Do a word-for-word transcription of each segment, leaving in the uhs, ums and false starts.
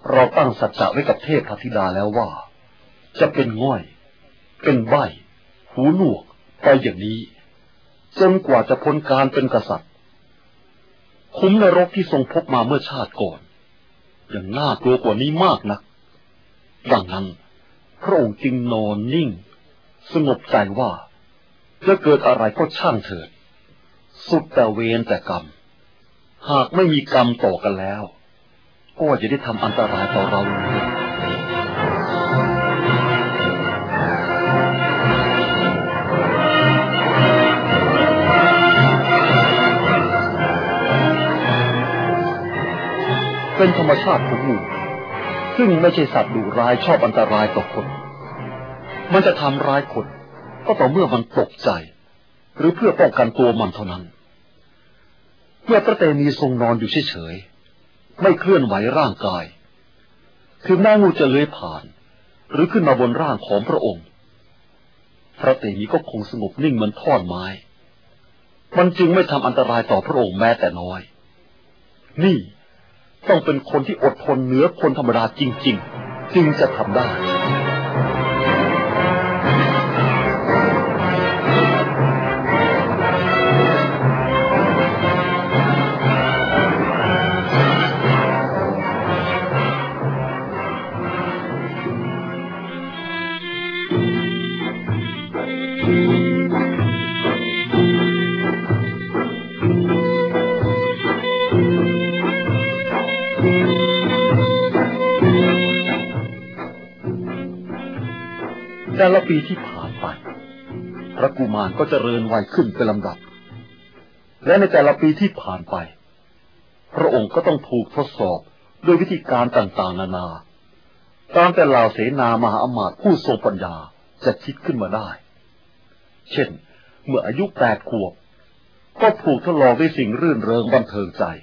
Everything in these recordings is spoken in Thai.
เราตั้งสัจจะไว้กับเทพธิดาแล้วว่าจะเป็นง่อยเป็นใบ้หูหนวกไปอย่างนี้จนกว่าจะพ้นการเป็นกษัตริย์คุ้มนรกที่ทรงพบมาเมื่อชาติก่อนยังน่ากลัวกว่านี้มากนักดังนั้นพระองค์จึงนอนนิ่งสงบใจว่าจะเกิดอะไรก็ช่างเถิดสุดแต่เวรแต่กรรมหากไม่มีกรรมต่อกันแล้วก็จะได้ทำอันตรายต่อเราเลยเป็นธรรมชาติของงูซึ่งไม่ใช่สัตว์ดุร้ายชอบอันตรายต่อคนมันจะทำร้ายคนก็ต่อเมื่อมันตกใจหรือเพื่อป้องกันตัวมันเท่านั้นเมื่อพระเตมีทรงนอนอยู่เฉยๆไม่เคลื่อนไหวร่างกายถึงแม้งูจะเลื้อยผ่านหรือขึ้นมาบนร่างของพระองค์พระเตมีก็คงสงบนิ่งเหมือนท่อนไม้มันจึงไม่ทำอันตรายต่อพระองค์แม้แต่น้อยนี่ต้องเป็นคนที่อดทนเหนือคนธรรมดาจริงๆจึงจะทำได้แต่ละปีที่ผ่านไปพระกุมารก็เจริญวัยขึ้นเป็นลำดับและในแต่ละปีที่ผ่านไปพระองค์ก็ต้องถูกทดสอบด้วยวิธีการต่างๆนานาตามแต่เหล่าเสนามหาอมาตย์ผู้ทรงปัญญาจะคิดขึ้นมาได้เช่นเมื่ออายุแปดขวบก็ถูกทดลองด้วยสิ่งรื่นเริงบันเทิงใจ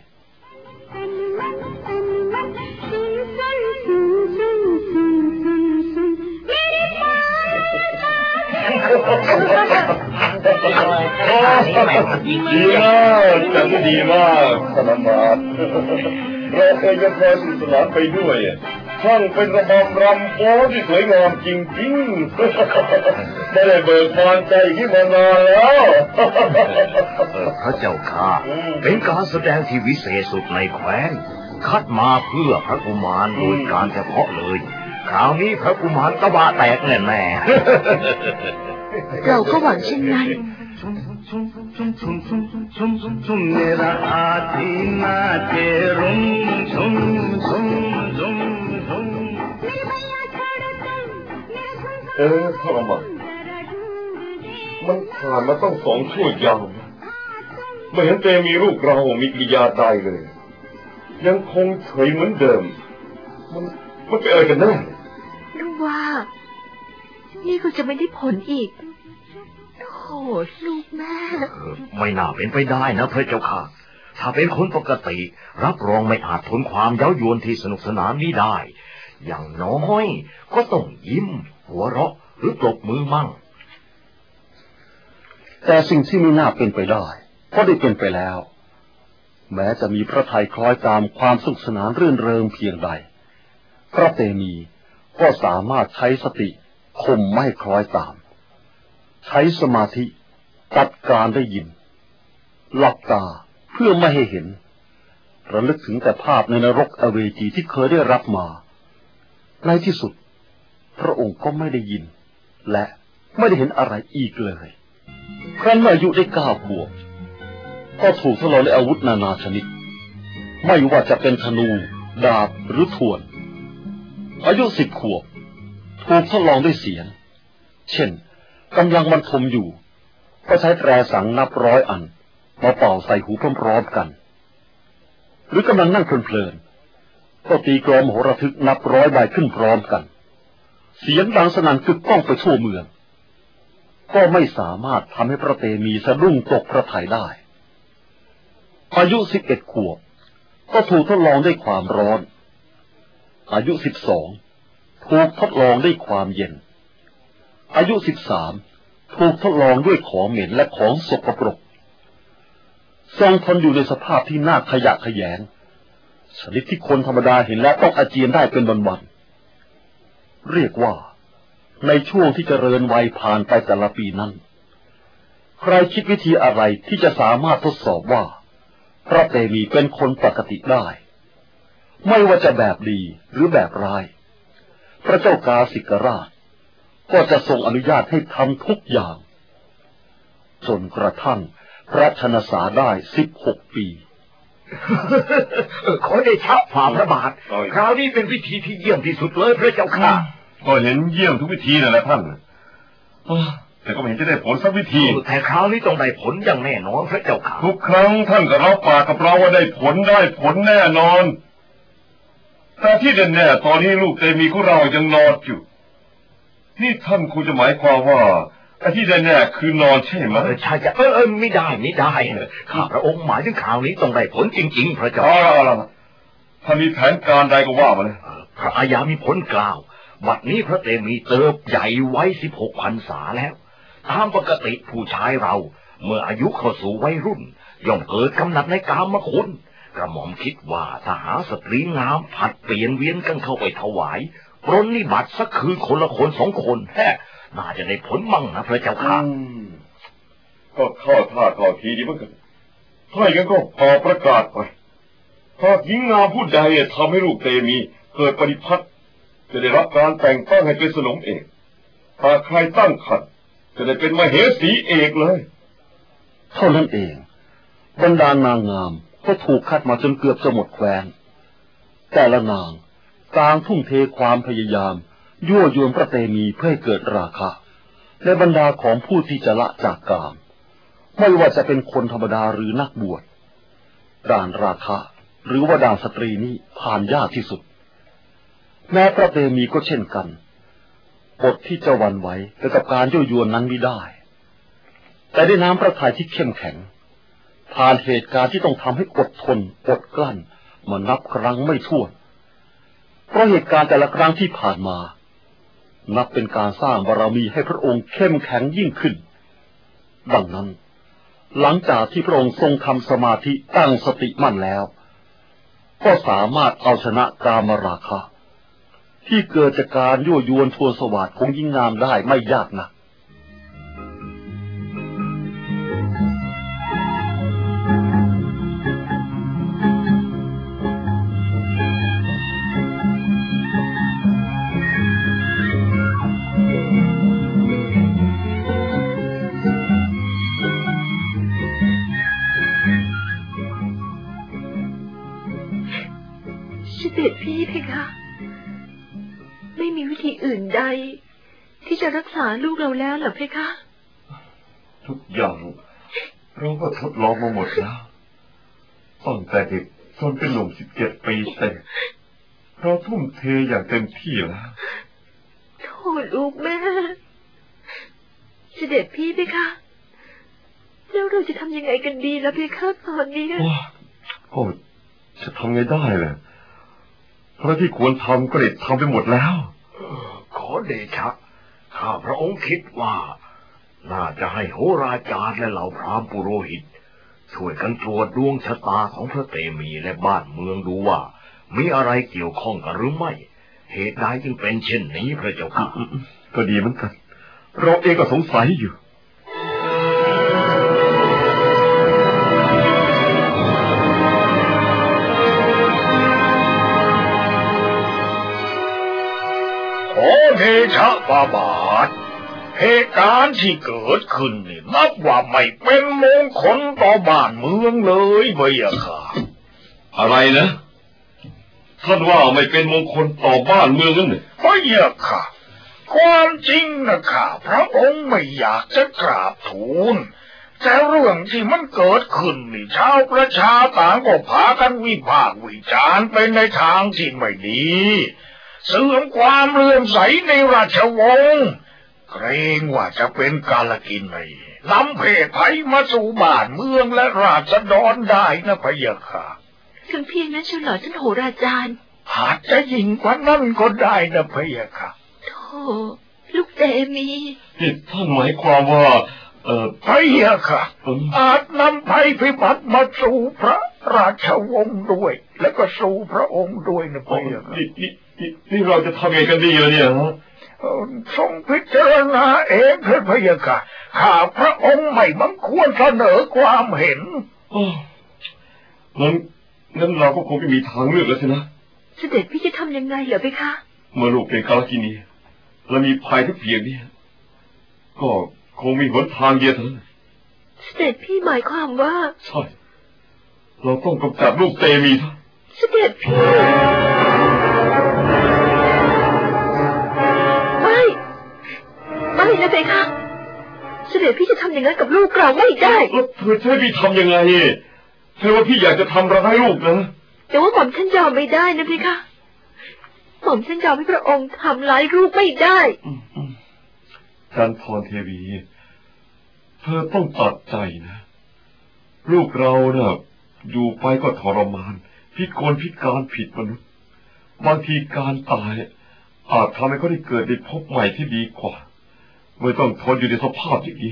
ดีมากจังดีมากสนามมาเราเคยยังพอสนุกสนานไปด้วยช่างเป็นระบำรำโป้ที่สวยงามจริงๆไม่ได้เบิกบานใจที่มานานแล้วพระเจ้าข้าเป็นการแสดงที่วิเศษสุดในแคว้นคัดมาเพื่อพระกุมารโดยการเฉพาะเลยคราวนี้พระกุมารตะบะแตกแน่แน่เราก็หวังเช่นนั้นเออทรมานมันผ่านมาต้องสองชั่วยาวไม่เห็นเตมีรูปเรามีกิริยาใดเลยยังคงเฉยเหมือนเดิมมันมันเป็นอะไรกันแน่ลูกว่านี่ก็จะไม่ได้ผลอีกโอ้ลูกแม่ไม่น่าเป็นไปได้นะพระเจ้าค่ะถ้าเป็นคนปกติรับรองไม่อาจทนความเย้ายวนที่สนุกสนานนี้ได้อย่างน้อยก็ต้องยิ้มหัวเราะหรือปรบมือมั่งแต่สิ่งที่ไม่น่าเป็นไปได้ก็ได้เป็นไปแล้วแม้จะมีพระทัยคล้อยตามความสนุกสนานรื่นเริงเพียงใดพระเตมีก็สามารถใช้สติข่มไม่คล้อยตามใช้สมาธิตัดการได้ยินหลับตาเพื่อไม่ให้เห็นระลึกถึงแต่ภาพในนรกอเวจีที่เคยได้รับมาในที่สุดพระองค์ก็ไม่ได้ยินและไม่ได้เห็นอะไรอีกเลยครั้นอายุได้เก้าขวบก็ถูกทดลองด้วยอาวุธนานาชนิดไม่ว่าจะเป็นธนูดาบหรือทวนอายุสิบขวบถูกทดลองด้วยเสียงเช่นกำลังบรรทมอยู่ก็ใช้แตรสังนับร้อยอันมาเป่าใส่หูพร้อมๆกันหรือกำลังนั่งเพลินๆก็ตีกลองมโหระทึกนับร้อยใบขึ้นพร้อมกันเสียงดังสนั่นกึกก้องไปทั่วเมืองก็ไม่สามารถทำให้พระเตมีสะดุ้งตกพระทัยได้อายุสิบเอ็ดขวบก็ถูกทดลองด้วยความร้อนอายุสิบสองถูกทดลองด้วยความเย็นอายุสิบสามถูกทดลองด้วยของเหม็นและของสกปรกทรงทนอยู่ในสภาพที่น่าขยะแขยงชนิดที่คนธรรมดาเห็นแล้วต้องอาเจียนได้เป็นวันๆเรียกว่าในช่วงที่เจริญวัยผ่านไปแต่ละปีนั้นใครคิดวิธีอะไรที่จะสามารถทดสอบว่าพระเตมีเป็นคนปกติได้ไม่ว่าจะแบบดีหรือแบบร้ายพระเจ้ากาสิกราชก็จะทรงอนุญาตให้ทำทุกอย่างจนกระทั่งพระชนสาได้สิบหกปีขอได้ชะฝ่าพระบาทคราวนี้เป็นวิธีที่เยี่ยมที่สุดเลยพระเจ้าค่ะก็เห็นเยี่ยมทุกวิธีนั่นแหละท่านแต่ก็ไม่เห็นจะได้ผลสักวิธีแต่คราวนี้ต้องได้ผลอย่างแน่นอนพระเจ้าค่ะทุกครั้งท่านก็รับปากกับเราว่าได้ผลได้ผลแน่นอนแต่ที่แน่ๆตอนนี้ลูกเตมีของเรายังนอนอยู่นี่ท่านคงจะหมายความว่าไอ้ที่แน่ๆคือนอนใช่ไหมใช่จะเออเออไม่ได้ไม่ได้ข้าพระองค์หมายถึงข่าวนี้ต้องได้ผลจริงๆพระเจ้าถ้ามีแผนการใดก็ว่ามาเลยพระอาญามีผลกล่าวบัดนี้พระเตมีเติบใหญ่ไว้สิบหกพรรษาแล้วตามปกติผู้ชายเราเมื่ออายุเข้าสู่วัยรุ่นย่อมเกิดกำหนัดในกามคุณกระหม่อมคิดว่าถ้าหาสตรีงามผัดเปลี่ยนเวียนกันเข้าไปถวายปรนนิบัติสักคืนคนละคนสองคนแฮ่น่าจะได้ผลมั่งนะพระเจ้าค่ะก็เข้าท่าเข้าทีดีเหมือนกันถ้าอย่างนั้นก็พอประกาศไปถ้าหญิงงามผู้ใดทำให้ลูกเตมีเกิดปฏิพัทธ์จะได้รับการแต่งตั้งให้เป็นสนมเอกถ้าใครตั้งขัดจะได้เป็นมเหสีเอกเลยเท่านั้นเองบรรดานางงามก็ถูกคัดมาจนเกือบจะหมดแคว้นแต่ละนางต่างทุ่มเทความพยายามยั่วยวนพระเตมีเพื่อให้เกิดราคะในบรรดาของผู้ที่จะละจากกามไม่ว่าจะเป็นคนธรรมดาหรือนักบวชด่านราคะหรือว่าด่านสตรีนี้ผ่านยากที่สุดแม้พระเตมีก็เช่นกันอดที่จะหวั่นไหวไปกับการยั่วยวนนั้นไม่ได้แต่ได้น้ำพระทัยที่เข้มแข็งผ่านเหตุการณ์ที่ต้องทำให้อดทนอดกลั้นมานับครั้งไม่ถ้วนเพราะเหตุการณ์แต่ละครั้งที่ผ่านมานับเป็นการสร้างบารมีให้พระองค์เข้มแข็งยิ่งขึ้นดังนั้นหลังจากที่พระองค์ทรงทำสมาธิตั้งสติมั่นแล้วก็สามารถเอาชนะกามราคะที่เกิดจากการยั่วยวนชวนสวัสดิ์ของหญิงงามได้ไม่ยากนักเสด็จพี่เพคะไม่มีวิธีอื่นใดที่จะรักษาลูกเราแล้วหรือเพคะทุกอย่างเราก็ทดลองมาหมดแล้วตั้งแต่เด็กจนเป็นหนุ่มสิบเจ็ดปีเต็มเราทุ่มเทอย่างเต็มที่แล้วโทษลูกแม่เสด็จพี่เพคะแล้วเราจะทำยังไงกันดีล่ะเพคะตอนนี้โอ้จะทำไงได้ล่ะเพราะที่ควรทำก็ได้ทำไปหมดแล้วขอเดชะข้าพระองค์คิดว่าน่าจะให้โหราจารย์และเหล่าพราหมณ์ปุโรหิตช่วยกันตรวจดวงชะตาของพระเตมีและบ้านเมืองดูว่ามีอะไรเกี่ยวข้องกันหรือไม่เหตุใดจึงเป็นเช่นนี้พระเจ้าค่ะก็ดีเหมือนกันเราเองก็สงสัยอยู่ขอเดชะฝ่าบาทเหตุการณ์ที่เกิดขึ้นนี่นับว่าไม่เป็นมงคลต่อบ้านเมืองเลยพะยะค่ะอะไรนะท่านว่าไม่เป็นมงคลต่อบ้านเมืองนั่นเหรอพะยะค่ะความจริงนะข้าพระองค์ไม่อยากจะกราบทูลแต่เรื่องที่มันเกิดขึ้นนี่ชาวประชาต่างก็พากันวิพากษ์วิจารณ์ไปในทางที่ไม่ดีเสื่อมความเลื่อมใสในราชวงศ์เกรงว่าจะเป็นกาลกิณีนำเพศภัยมาสู่บ้านเมืองและราษฎรได้นะพะยะค่ะถึงเพียงนั้นเฉลยท่านโหราจารย์อาจจะยิ่งกว่านั้นก็ได้นะพะยะค่ะโธ่ลูกเตมีนี่ท่านหมายความว่าเอ่อพะยะค่ะอาจนำภัยพิบัติมาสู่พระราชวงศ์ด้วยแล้วก็สู่พระองค์ด้วยนะพะยะค่ะนี่นี่นี่นี่เราจะทำยังไงกันดีล่ะเนี่ยฮะทรงพิจารณาเองเถิดพะยะค่ะข้าพระองค์ไม่บังควรเสนอความเห็นงั้นงั้นเราก็คงไม่มีทางเลือกแล้วสินะเสด็จพี่จะทำยังไงเหรอเพคะเมื่อลูกเป็นกาลกินีและมีภัยทุกเพียงนี้ก็คงมีหนทางเดียวเท่านั้นเสด็จพี่หมายความว่าใช่เราต้องกำจัดลูกเตมีท่านเสด็จพี่ไม่ไม่นะเพคะเสด็จพี่จะทำอย่างนั้นกับลูกเราไม่ได้แล้วเธอจะให้พี่ทำยังไงเธอว่าพี่อยากจะทำร้ายลูกนะแต่ว่าหม่อมฉันยอมไม่ได้นะเพคะหม่อมฉันยอมให้พระองค์ทำร้ายลูกไม่ได้จันทรเทวีเธอต้องตัดใจนะลูกเราเน่ะอยู่ไปก็ทรมานพิกลพิการผิดมนุษย์บางทีการตายอาจทำให้เขาได้เกิดในภพใหม่ที่ดีกว่าไม่ต้องทนอยู่ในสภาพอย่างนี้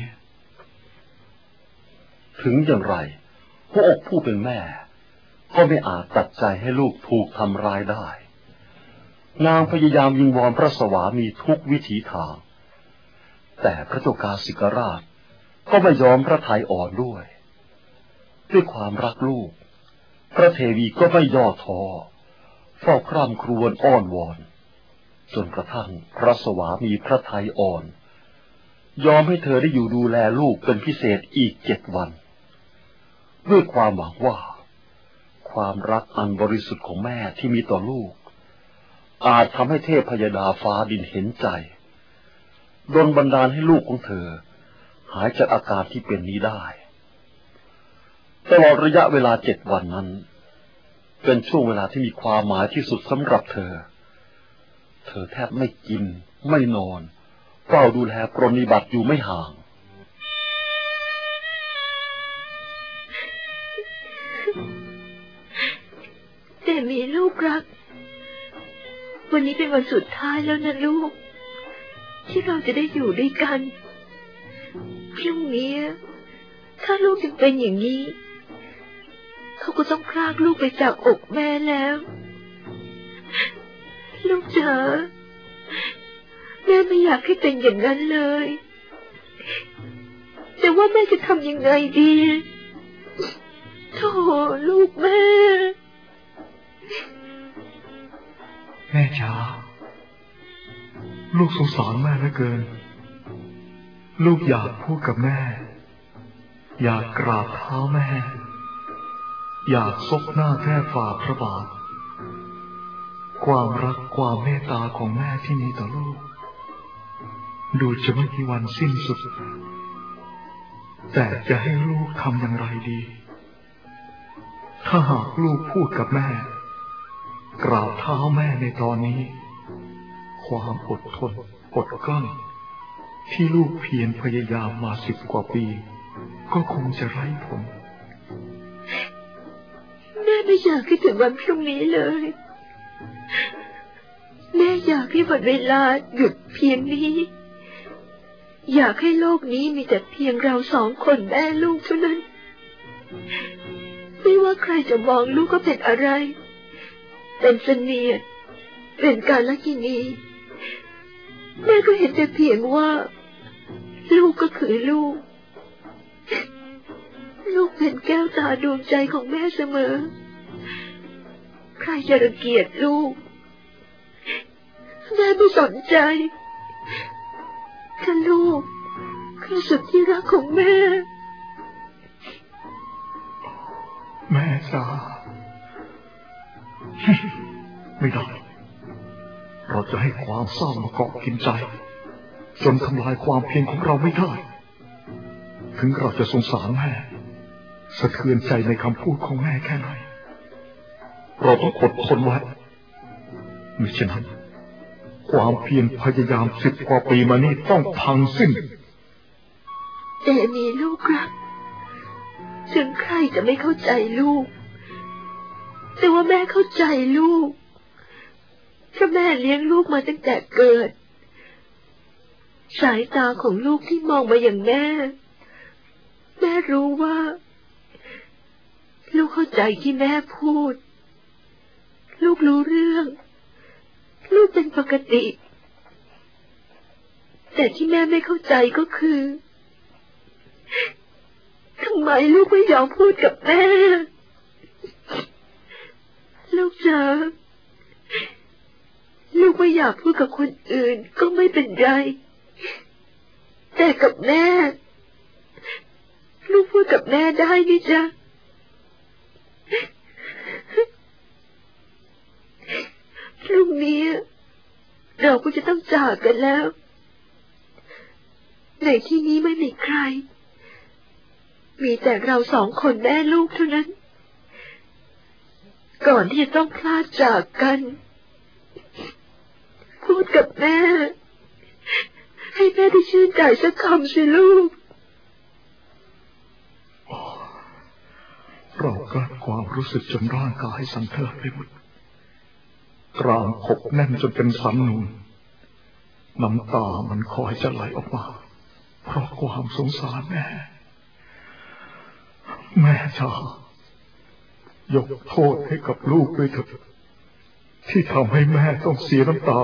ถึงอย่างไรหัวอกผู้เป็นแม่ก็ไม่อาจตัดใจให้ลูกถูกทำร้ายได้นางพยายามวิงวอนพระสวามีทุกวิถีทางแต่พระเจ้ากาสิกราชก็ไม่ยอมพระทัยอ่อนด้วยด้วยความรักลูกพระเทวีก็ไม่ย่อท้อเฝ้าคร่ำครวญอ้อนวอนจนกระทั่งพระสวามีพระทัยอ่อนยอมให้เธอได้อยู่ดูแลลูกเป็นพิเศษอีกเจ็ดวันด้วยความหวังว่าความรักอันบริสุทธิ์ของแม่ที่มีต่อลูกอาจทำให้เทพพยดาฟ้าดินเห็นใจดลบันดาลให้ลูกของเธอหายจากอาการที่เป็นนี้ได้ตลอดระยะเวลาเจ็ดวันนั้นเป็นช่วงเวลาที่มีความหมายที่สุดสำหรับเธอเธอแทบไม่กินไม่นอนเฝ้าดูแลปรนนิบัติอยู่ไม่ห่างแต่มีลูกรักวันนี้เป็นวันสุดท้ายแล้วนะลูกที่เราจะได้อยู่ด้วยกันพรุ่งนี้ถ้าลูกยังเป็นอย่างนี้เขาก็ต้องพรากลูกไปจากอกแม่แล้วลูกจ๋าแม่ไม่อยากให้เป็นอย่างนั้นเลยแต่ว่าแม่จะทำยังไงดีโธ่ลูกแม่แม่จ๋าลูกสงสารแม่เหลือเกินลูกอยากพูดกับแม่อยากกราบเท้าแม่อยากซบหน้าแทบฝ่าพระบาทความรักความเมตตาของแม่ที่มีต่อลูกดูจะไม่มีวันสิ้นสุดแต่จะให้ลูกทำอย่างไรดีถ้าหากลูกพูดกับแม่กราบเท้าแม่ในตอนนี้ความอดทนอดกลั้นที่ลูกเพียรพยายามมาสิบกว่าปีก็คงจะไร้ผลแม่ไม่อยากให้ถึงวันพรุ่งนี้เลยแม่อยากให้วันเวลาหยุดเพียงนี้อยากให้โลกนี้มีแต่เพียงเราสองคนแม่ลูกเท่านั้นไม่ว่าใครจะมองลูกก็เป็นอะไรเป็นเสนียดเป็นกาลกินีแม่ก็เห็นแต่เพียงว่าลูกก็คือลูกลูกเป็นแก้วตาดวงใจของแม่เสมอใครจะรังเกียจลูกแม่ไม่สนใจถ้าลูกคือสุดที่รักของแม่แม่จ๋าไม่ได้เราจะให้ความเศร้ามาเกาะกินใจจนทำลายความเพียรของเราไม่ได้ถึงเราจะสงสารแม่สะเทือนใจในคำพูดของแม่แค่ไหนเราต้องอดทนไว้มิฉะนั้นความเพียรพยายามสิบกว่าปีมานี้ต้องพังสิ้นแต่มีลูกรักถึงใครจะไม่เข้าใจลูกแต่ว่าแม่เข้าใจลูกเพราะแม่เลี้ยงลูกมาตั้งแต่เกิดสายตาของลูกที่มองมาอย่างแม่แม่รู้ว่าลูกเข้าใจที่แม่พูดลูกรู้เรื่องลูกเป็นปกติแต่ที่แม่ไม่เข้าใจก็คือทำไมลูกไม่ยอมพูดกับแม่ลูกจ๋าลูกไม่อยากพูดกับคนอื่นก็ไม่เป็นไรแต่กับแม่ลูกพูดกับแม่ได้นี่จ๊ะพรุ่งนี้เราก็จะต้องจากกันแล้วในที่นี้ไม่มีใครมีแต่เราสองคนแม่ลูกเท่านั้นก่อนที่จะต้องพลาดจากกันพูดกับแม่ให้แม่ได้ชื่นใจสักคำสิลูกเรากลั้นความรู้สึกจนร่างกายสั่นเทิดไปหมดกรามขบแน่นจนเป็นสันนูนน้ำตามันคอยจะไหลออกมาเพราะความสงสารแม่แม่จ๋ายกโทษให้กับลูกด้วยเถิดที่ทำให้แม่ต้องเสียน้ำตา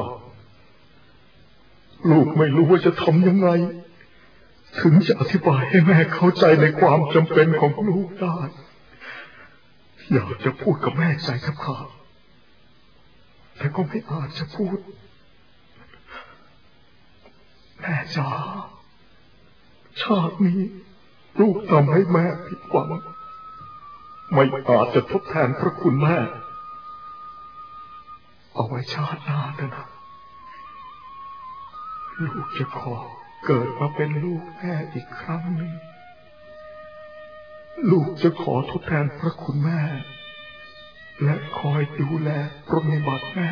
ลูกไม่รู้ว่าจะทำยังไงถึงจะอธิบายให้แม่เข้าใจในความจำเป็นของลูกได้อยากจะพูดกับแม่ใจแทบขาดแต่ก็ไม่อาจจะพูดแม่จ๋าชาตินี้ลูกทำให้แม่ผิดหวังไม่อาจจะทดแทนพระคุณแม่เอาไว้ชาติหน้าเถอะนะลูกจะขอเกิดมาเป็นลูกแม่อีกครั้งหนึ่งลูกจะขอทดแทนพระคุณแม่และคอยดูแลปรนนิบัติแม่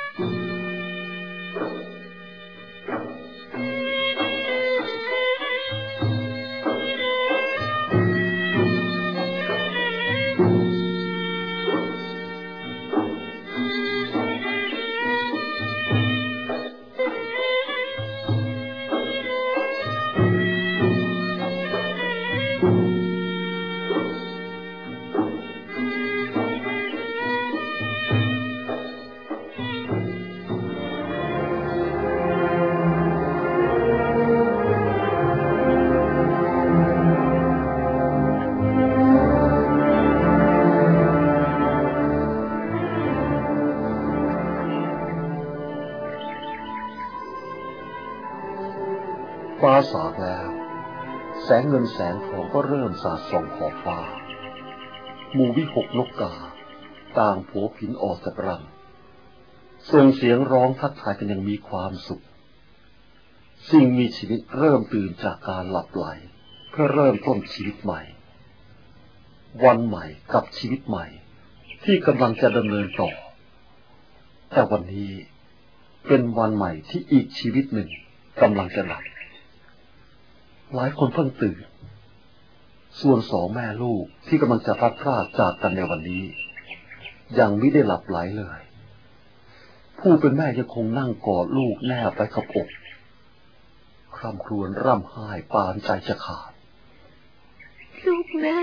ฟ้าสางแล้วแสงเงินแสงทองก็เริ่มสาดส่องขอบฟ้าหมู่วิหกนกกาต่างโผผินออกจากรังส่งเสียงร้องทักทายกันยังมีความสุขสิ่งมีชีวิตเริ่มตื่นจากการหลับไหลเพื่อเริ่มต้นชีวิตใหม่วันใหม่กับชีวิตใหม่ที่กำลังจะดำเนินต่อแต่วันนี้เป็นวันใหม่ที่อีกชีวิตหนึ่งกำลังจะหลับหลายคนเพิ่งตื่นส่วนสองแม่ลูกที่กำลังจะพลัดพรากจากกันในวันนี้ยังไม่ได้หลับไหลเลยผู้เป็นแม่ยังคงนั่งกอดลูกแนบไว้กับอกคร่ำครวญร่ำไห้ปานใจจะขาดลูกแม่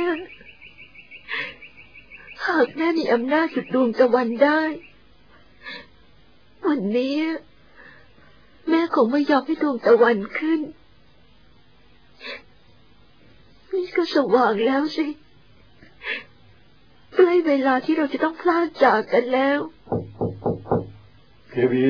หากแม่มีอำนาจสุดดวงตะวันได้วันนี้แม่คงไม่ยอมให้ดวงตะวันขึ้นนี่ก็สว่างแล้วสิใกล้เวลาที่เราจะต้องพลาดจากกันแล้วเทวี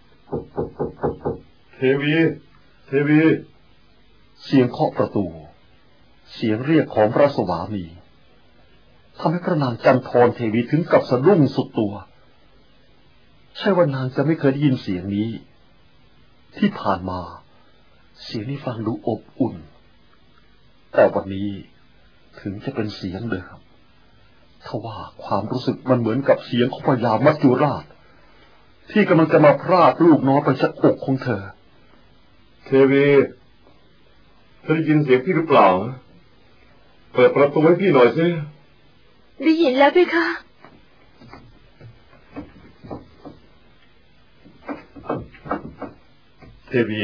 เทวีเทวีเสียงเคาะประตูเสียงเรียกของพระสวามีทำให้พระนางจันทรเทวีถึงกับสะดุ้งสุดตัวใช่ว่านางจะไม่เคยได้ยินเสียงนี้ที่ผ่านมาเสียงนี้ฟังดูอบอุ่นแต่วันนี้ถึงจะเป็นเสียงเดิมทว่าความรู้สึกมันเหมือนกับเสียงของพญามัจจุราชที่กำลังจะมาพรากลูกน้อยไปจากอกของเธอเทวีเธอได้ยินเสียงพี่หรือเปล่าเปิดประตูให้พี่หน่อยสิได้ยินแล้วไหมคะเทวี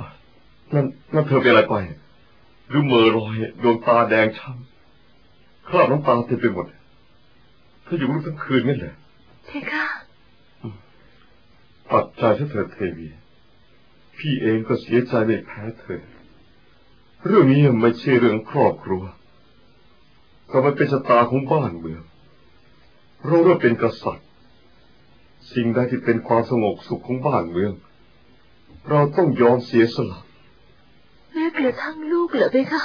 นั่นนั่นเธอเป็นอะไรไปหรือเมอลอยดวงตาแดงช้ำใครคราบน้ำตาเต็มไปหมดเธออยู่รู้ทั้งคืนนั่นแหละเพคะตัดใจซะเถิดเทวีพี่เองก็เสียใจไม่แพ้เธอเรื่องนี้ไม่ใช่เรื่องครอบครัวแต่มันเป็นชะตาของบ้านเมืองเราเริ่มเป็นกษัตริย์สิ่งใดที่เป็นความสงบสุขของบ้านเมืองเราต้องยอมเสียสละแม้กระทั่งลูกเหรอเพคะ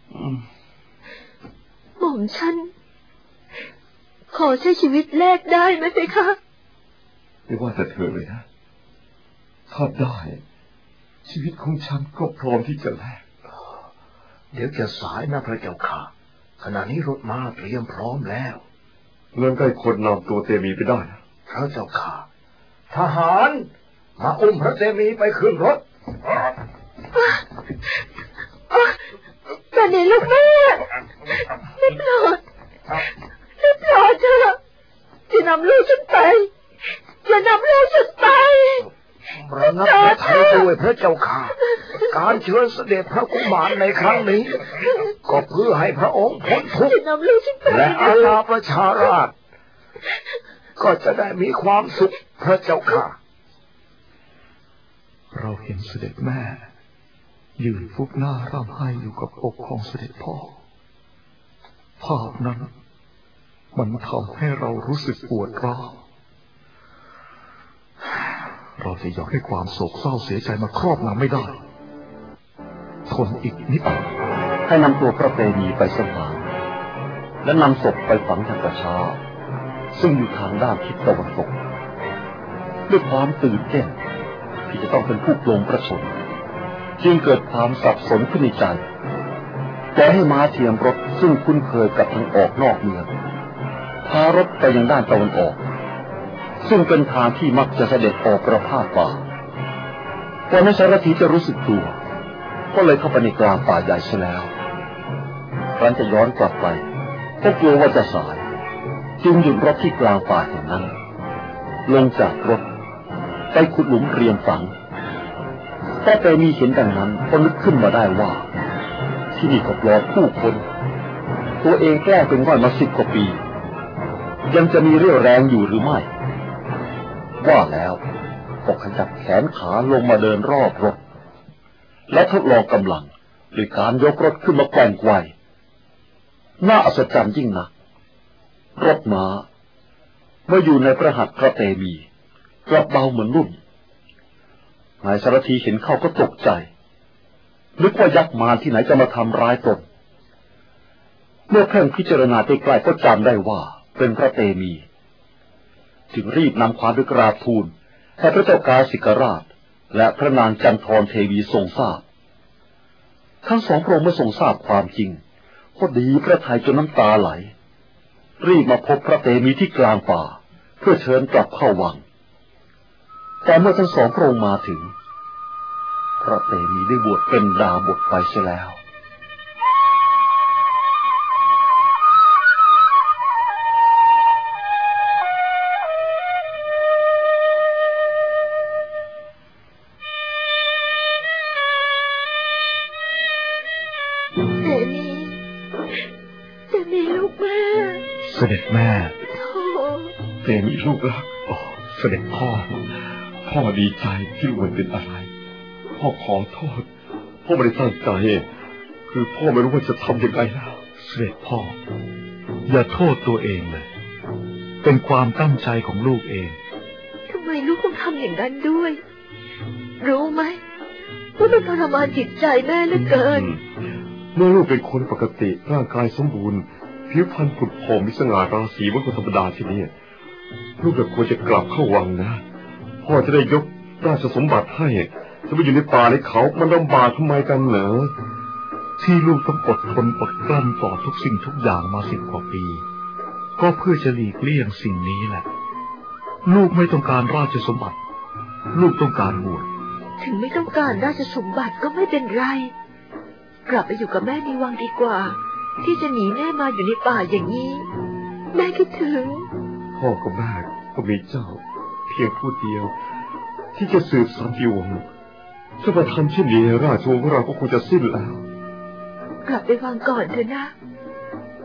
หม่อมฉันขอใช้ชีวิตแลกได้ไหมเพคะไม่ว่าแต่เธอเลยนะถ้าได้ชีวิตของฉันก็พร้อมที่จะแลกเดี๋ยวจะสายนะพระเจ้าค่ะขณะนี้รถม้าเตรียมพร้อมแล้วเงินใกล้คนนำตัวเตมีไปได้พระเจ้าค่ะทหารมาอุ้มพระเตมีไปขึ้นรถแต่นี่ลูกแม่ได้โปรดได้โปรดเถอะจะนำลูกฉันไปจะนำลูกฉันไประงับพระทัยด้วยพระเจ้าค่ะการเชิญเสด็จพระกุมารในครั้งนี้ก็เพื่อให้พระองค์พ้นทุกข์และอาณาประชาราษฎร์ก็จะได้มีความสุขพระเจ้าค่ะเราเห็นเสด็จแม่ยืนฟุบหน้าร่ำไห้อยู่กับอกของเสด็จพ่อภาพนั้นมันทำให้เรารู้สึกปวดร้าวเราจะยอมให้ความโศกเศร้าเสียใจมาครอบงำไม่ได้ทนอีกนิดให้นำตัวพระเตมีไปสถานและนำศพไปฝังทางกระช้าซึ่งอยู่ทางด้านทิศตะวันตกด้วยความตื่นเต้นที่จะต้องเป็นผู้ปลงพระชนจึงเกิดความสับสนขึ้นในใจแต่ให้ม้าเทียมรถซึ่งคุ้นเคยกับทางออกนอกเมืองพารถไปยังด้านตะวันออกซึ่งเป็นทางที่มักจะเสด็จออกประพาสป่าก่อนที่สารถีจะรู้สึกตัวก็เลยเข้าไปในกลางป่าใหญ่เสียแล้วครั้นจะย้อนกลับไปก็กลัวว่าจะสายจึงหยุดรถที่กลางป่าแห่งนั้นลงจากรถไปขุดหลุมเตรียมฝังแต่เตมีเห็นดังนั้นก็นึกขึ้นมาได้ว่าที่นี่ก็ปลอดผู้คนตัวเองแกล้งเป็นง่อยมาสิบกว่าปียังจะมีเรี่ยวแรงอยู่หรือไม่ว่าแล้วก็ขยับแขนขาลงมาเดินรอบรถและทดลองกำลังด้วยการยกรถขึ้นมาแกว่งไกวน่าอัศจรรย์ยิ่งนักรถม้าเมื่ออยู่ในพระหัตถ์พระเตมีกลับเบาเหมือนรุ่นนายสารถีเห็นเข้าก็ตกใจนึกว่ายักษ์มารที่ไหนจะมาทำร้ายตนเมื่อเพ่งพิจารณาใกล้ๆก็จำได้ว่าเป็นพระเตมีจึงรีบนำความไปกราบทูลให้พระเจ้ากาสิกราชและพระนางจันทรเทวีทรงทราบทั้งสองพระองค์เมื่อทรงทราบความจริงก็ดีพระทัยจนน้ำตาไหลรีบมาพบพระเตมีที่กลางป่าเพื่อเชิญกลับเข้าวังแต่เมื่อทั้งสองพระองค์มาถึงพระเตมีได้บวชเป็นดาบทไปเสียแล้วเสด็จแม่เตมีลูกรักโอ้เสด็จพ่อพ่อดีใจที่ลูกมันเป็นอะไรพ่อขอโทษพ่อไม่ได้ตั้งใจคือพ่อไม่รู้ว่าจะทำยังไงแล้วเสด็จพ่ออย่าโทษตัวเองเลยเป็นความตั้งใจของลูกเองทำไมลูกต้องทำอย่างนั้นด้วยรู้ไหมว่ามันทรมานจิตใจแม่เหลือเกินเมื่อลูกเป็นคนปกติร่างกายสมบูรณ์ผิวพรรณผุดผ่องมีสง่าราศีเหมือนคนธรรมดาที่นี่ลูกควรจะกลับเข้าวังนะพ่อจะได้ยกราชสมบัติให้จะไปอยู่ในป่าในเขามันลำบากทำไมกันเหรอที่ลูกต้องอดทนอดกลั้นต่อทุกสิ่งทุกอย่างมาสิบกว่าปีก็เพื่อจะหลีกเลี่ยงสิ่งนี้แหละลูกไม่ต้องการราชสมบัติลูกต้องการบวชถึงไม่ต้องการราชสมบัติก็ไม่เป็นไรกลับไปอยู่กับแม่ในวังดีกว่าที่จะหนีแม่มาอยู่ในป่าอย่างนี้แม่คิดถึงพ่อกับแม่ก็มีเจ้าเพียงผู้เดียวที่จะสืบสานที่วงถ้ามาทำเช่นนี้ราชวงศ์ของเราก็คงจะสิ้นแล้วกลับไปวังก่อนเถอะนะ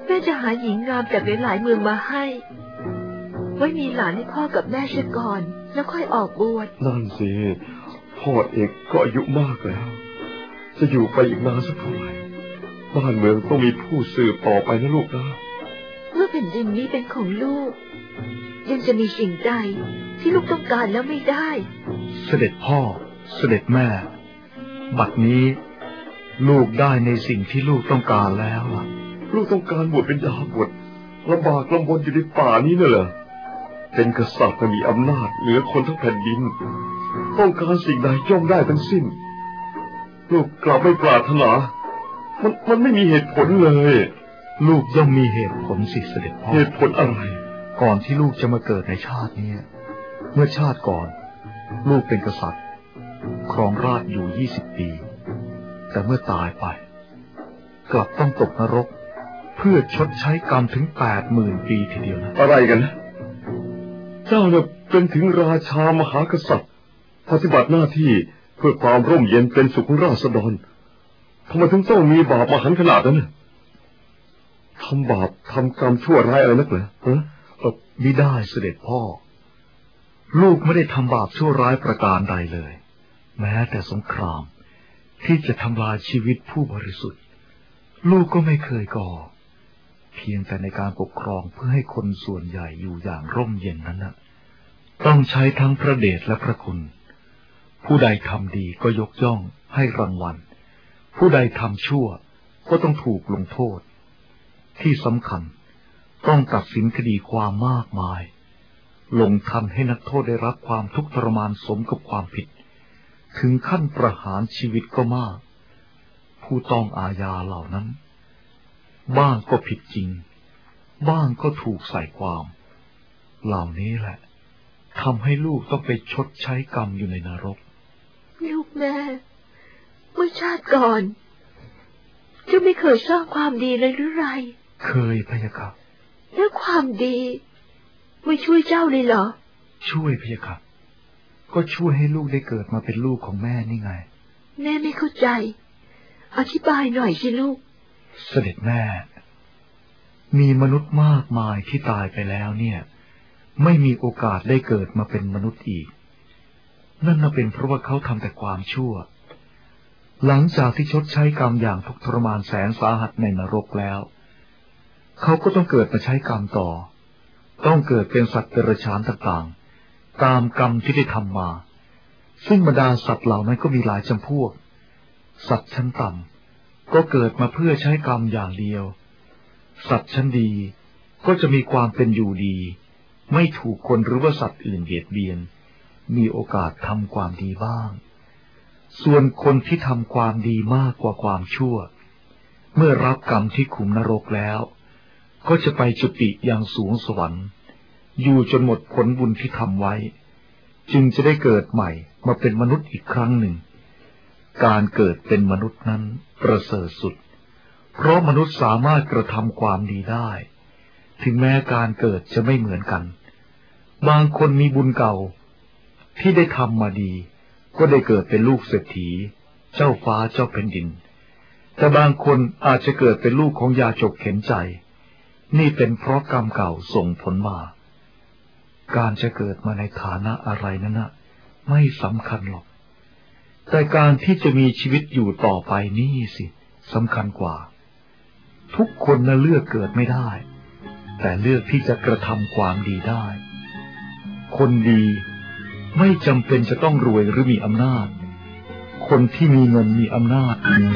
แม่จะหาหญิงงามจากหลายๆเมืองมาให้ไว้มีหลานให้พ่อกับแม่เสียก่อนแล้วค่อยออกบวชนั่นสิพ่อเองก็อายุมากแล้วจะอยู่ไปอีกนานสักเท่าไหร่บ้านเมืองต้องมีผู้สืบต่อไปนะลูกนะเมื่อแผ่นดินนี้เป็นของลูกยังจะมีสิ่งใดที่ลูกต้องการแล้วไม่ได้เสด็จพ่อเสด็จแม่บัดนี้ลูกได้ในสิ่งที่ลูกต้องการแล้วล่ะลูกต้องการบวชเป็นดาบวชลำบากลำบนอยู่ในป่านี้น่ะเหรอเป็นกษัตริย์มีอำนาจเหนือคนทั้งแผ่นดินต้องการสิ่งใดย่อมได้ทั้งสิ้นลูกกลับไม่ปรารถนามันมันไม่มีเหตุผลเลยลูกย่อมมีเหตุผลสิเสด็จพ่อเหตุผลอะไรก่อนที่ลูกจะมาเกิดในชาตินี้เมื่อชาติก่อนลูกเป็นกษัตริย์ครองราชย์อยู่ยี่สิบปีแต่เมื่อตายไปกลับต้องตกนรกเพื่อชดใช้กรรมถึงแปดหมื่นปีทีเดียวนะอะไรกันนะเจ้าเนี่ยเป็นถึงราชามหากษัตริย์ปฏิบัติหน้าที่เพื่อความร่มเย็นเป็นสุขของราษฎรทำไมถึงต้องมีบาปมหันต์ขนาดนั้นทำบาปทำกรรมชั่วร้ายอะไรนักเหรอฮะไม่ได้เสด็จพ่อลูกไม่ได้ทำบาปชั่วร้ายประการใดเลยแม้แต่สงครามที่จะทำลายชีวิตผู้บริสุทธิ์ลูกก็ไม่เคยก่อเพียงแต่ในการปกครองเพื่อให้คนส่วนใหญ่อยู่อย่างร่มเย็นนั้นนะต้องใช้ทั้งพระเดชและพระคุณผู้ใดทำดีก็ยกย่องให้รางวัลผู้ใดทำชั่วก็ต้องถูกลงโทษที่สำคัญต้องตัดสินคดีความมากมายลงทันให้นักโทษได้รับความทุกข์ทรมานสมกับความผิดถึงขั้นประหารชีวิตก็มากผู้ต้องอาญาเหล่านั้นบ้างก็ผิดจริงบ้างก็ถูกใส่ความเหล่านี้แหละทำให้ลูกต้องไปชดใช้กรรมอยู่ในนรกลูกแม่เมื่อชาติก่อนเจ้าไม่เคยสร้างความดีเลยหรือไรเคยพะยะค่ะแล้วความดีไม่ช่วยเจ้าเลยเหรอช่วยพะยะค่ะก็ช่วยให้ลูกได้เกิดมาเป็นลูกของแม่นี่ไงแม่ไม่เข้าใจอธิบายหน่อยสิลูกเสด็จแม่มีมนุษย์มากมายที่ตายไปแล้วเนี่ยไม่มีโอกาสได้เกิดมาเป็นมนุษย์อีกนั่นน่ะเป็นเพราะว่าเขาทำแต่ความชั่วหลังจากที่ชดใช้กรรมอย่างทุกข์ทรมานแสนสาหัสในนรกแล้วเขาก็ต้องเกิดมาใช้กรรมต่อต้องเกิดเป็นสัตว์เดรัจฉานต่างๆตามกรรมที่ได้ทำมาซึ่งบรรดาสัตว์เหล่านั้นก็มีหลายจำพวกสัตว์ชั้นต่ำก็เกิดมาเพื่อใช้กรรมอย่างเดียวสัตว์ชั้นดีก็จะมีความเป็นอยู่ดีไม่ถูกคนหรือว่าสัตว์อื่นเบียดเบียนมีโอกาสทำความดีบ้างส่วนคนที่ทำความดีมากกว่าความชั่วเมื่อรับกรรมที่ขุมนรกแล้วก็จะไปจุติอย่างสูงสวรรค์อยู่จนหมดผลบุญที่ทำไว้จึงจะได้เกิดใหม่มาเป็นมนุษย์อีกครั้งหนึ่งการเกิดเป็นมนุษย์นั้นประเสริฐสุดเพราะมนุษย์สามารถกระทำความดีได้ถึงแม้การเกิดจะไม่เหมือนกันบางคนมีบุญเก่าที่ได้ทำมาดีก็ได้เกิดเป็นลูกเศรษฐีเจ้าฟ้าเจ้าแผ่นดินแต่บางคนอาจจะเกิดเป็นลูกของยาจกเข็นใจนี่เป็นเพราะกรรมเก่าส่งผลมาการจะเกิดมาในฐานะอะไรนั้นนะไม่สำคัญหรอกแต่การที่จะมีชีวิตอยู่ต่อไปนี่สิสำคัญกว่าทุกคนน่ะเลือกเกิดไม่ได้แต่เลือกที่จะกระทำความดีได้คนดีไม่จำเป็นจะต้องรวยหรือมีอำนาจคนที่มีเงินมีอำนาจ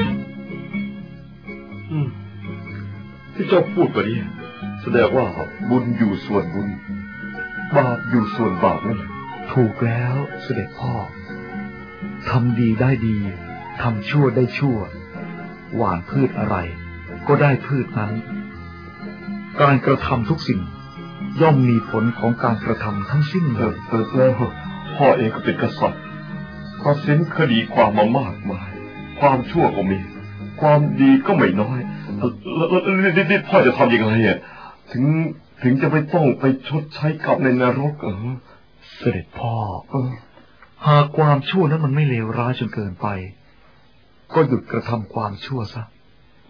ที่เจ้าพูดไปนี้แสดงว่าบุญอยู่ส่วนบุญบาปอยู่ส่วนบาปนั่นถูกแล้วเสด็จพ่อทำดีได้ดีทำชั่วได้ชั่วหว่านพืชอะไรก็ได้พืชนั้นการกระทำทุกสิ่งย่อมมีผลของการกระทำทั้งสิ้นเลยเออแล้วพ่อเองก็เป็นกษัตริย์ตัดสินคดีความมามากมายความชั่วก็มีความดีก็ไม่น้อยแล้วนี่พ่อจะทำยังไงอ่ะถึงถึงจะไม่ต้องไปชดใช้กรรมในนรกเออเสด็จพ่อหากความชั่วนั้นมันไม่เลวร้ายจนเกินไปก็หยุดกระทำความชั่วซะ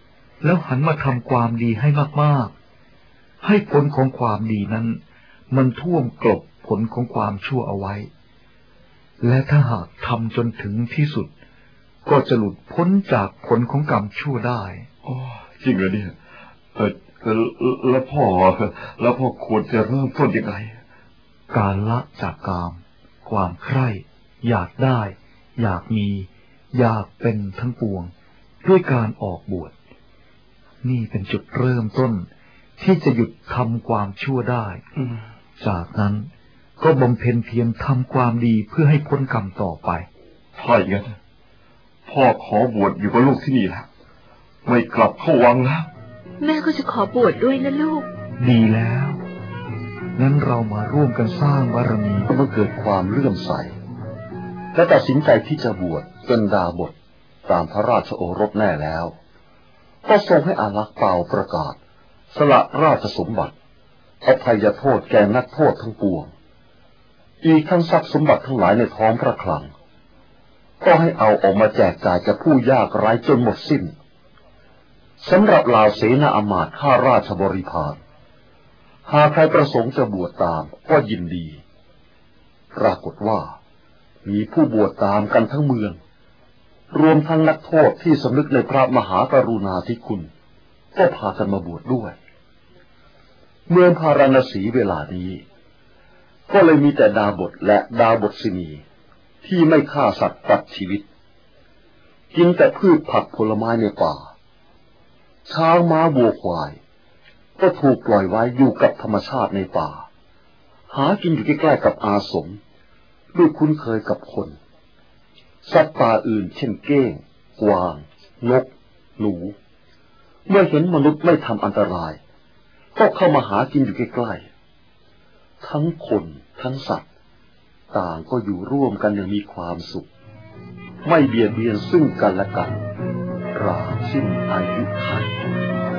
แล้วหันมาทำความดีให้มากๆให้ผลของความดีนั้นมันท่วมกลบผลของความชั่วเอาไว้และถ้าหากทำจนถึงที่สุดก็จะหลุดพ้นจากผลของกรรมชั่วได้อ๋อจริงเหรอเนี่ยเออแล้วพ่อแล้วพ่อควรจะเริ่มต้นยังไงการละจากกามความใคร่อยากได้อยากมีอยากเป็นทั้งปวงด้วยการออกบวชนี่เป็นจุดเริ่มต้นที่จะหยุดทำความชั่วได้จากนั้นก็บำเพ็ญเพียรทำความดีเพื่อให้พ้นกรรมต่อไปถ้าอย่างนั้นพ่อขอบวชอยู่กับลูกที่นี่แล้วไม่กลับเข้าวังแล้วแม่ก็จะขอบวชด้วยนะลูกดีแล้วงั้นเรามาร่วมกันสร้างบารมีเมื่อเกิดความเลื่อมใสและตัดสินใจที่จะบวชจนดาบทตามพระราชโอรสแน่แล้วก็ทรงให้อารักษ์เป่าประกาศสละราชสมบัติอภัยโทษแก่นักโทษทั้งปวงอีกทั้งทรัพย์สมบัติทั้งหลายในท้องพระคลังก็ให้เอาออกมาแจกจ่ายแก่ผู้ยากไร้จนหมดสิ้นสำหรับเหล่าเสนาอมาตย์ข้าราชบริพารหากใครประสงค์จะบวชตามก็ยินดีปรากฏว่ามีผู้บวชตามกันทั้งเมืองรวมทั้งนักโทษที่สำนึกในพระมหากรุณาธิคุณก็พากันมาบวชด้วยเมืองพาราณสีเวลานี้ก็เลยมีแต่ดาบทและดาบทสินีที่ไม่ฆ่าสัตว์ตัดชีวิตกินแต่พืชผักผลไม้ในป่าช้างม้าวัวควายก็ถูกปล่อยไว้อยู่กับธรรมชาติในป่าหากินอยู่ใกล้ๆกับอาสมด้วยคุ้นเคยกับคนสัตว์ป่าอื่นเช่นเก้งกวางนกหนูเมื่อเห็นมนุษย์ไม่ทำอันตรายก็เข้ามาหากินอยู่ใกล้ๆทั้งคนทั้งสัตว์ต่างก็อยู่ร่วมกันอย่างมีความสุขไม่เบียดเบียนซึ่งกันและกันตราบสิ้นอายุขัย